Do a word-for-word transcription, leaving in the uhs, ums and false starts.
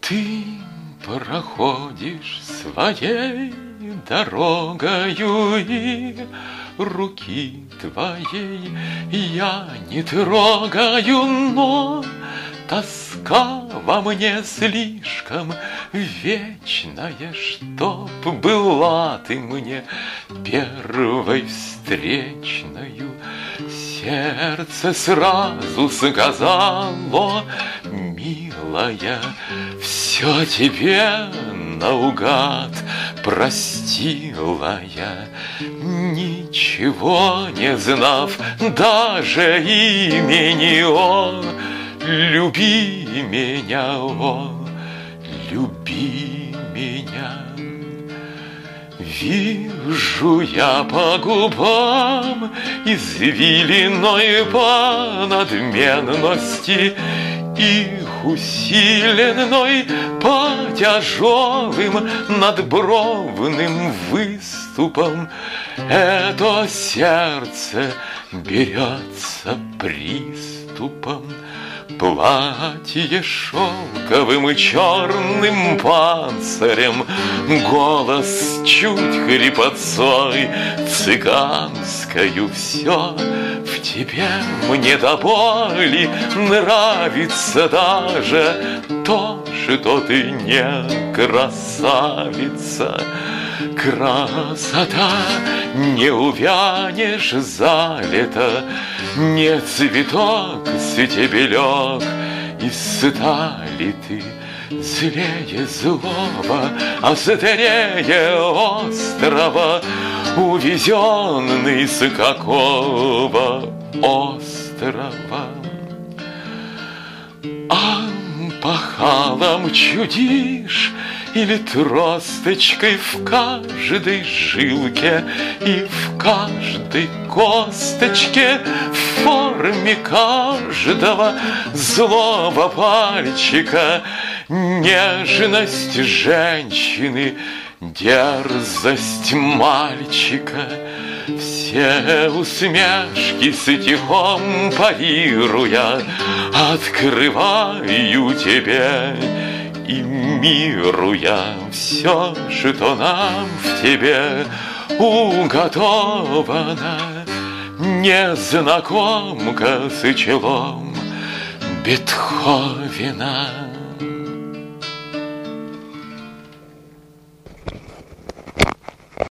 Ты проходишь своей дорогою, и руки твоей я не трогаю, но тоска во мне слишком вечная, чтоб была ты мне первой встречною. Сердце сразу сказало: милая, все тебе наугад простила я, ничего не знав даже имени. О, люби меня, о, люби меня. Вижу я по губам извилиной по надменности, их усиленной по тяжелым надбровным выступам. Это сердце берется приступом. Платье шелковым и черным панцирем, голос чуть хрипотцой цыганскою. Все в тебе мне до боли нравится, даже то, что ты не красавица. Красота, не увянешь за лето, не цветок стебелек, и стали ты злее злого, острее острова, увезенный с какого острова. Ампахалом чудишь или тросточкой в каждой жилке и в каждой косточке, в форме каждого злого пальчика? Нежность женщины, дерзость мальчика, все усмешки стихом парируя, открываю тебе и миру я все, что нам в тебе уготовано. Незнакомка с челом Бетховена.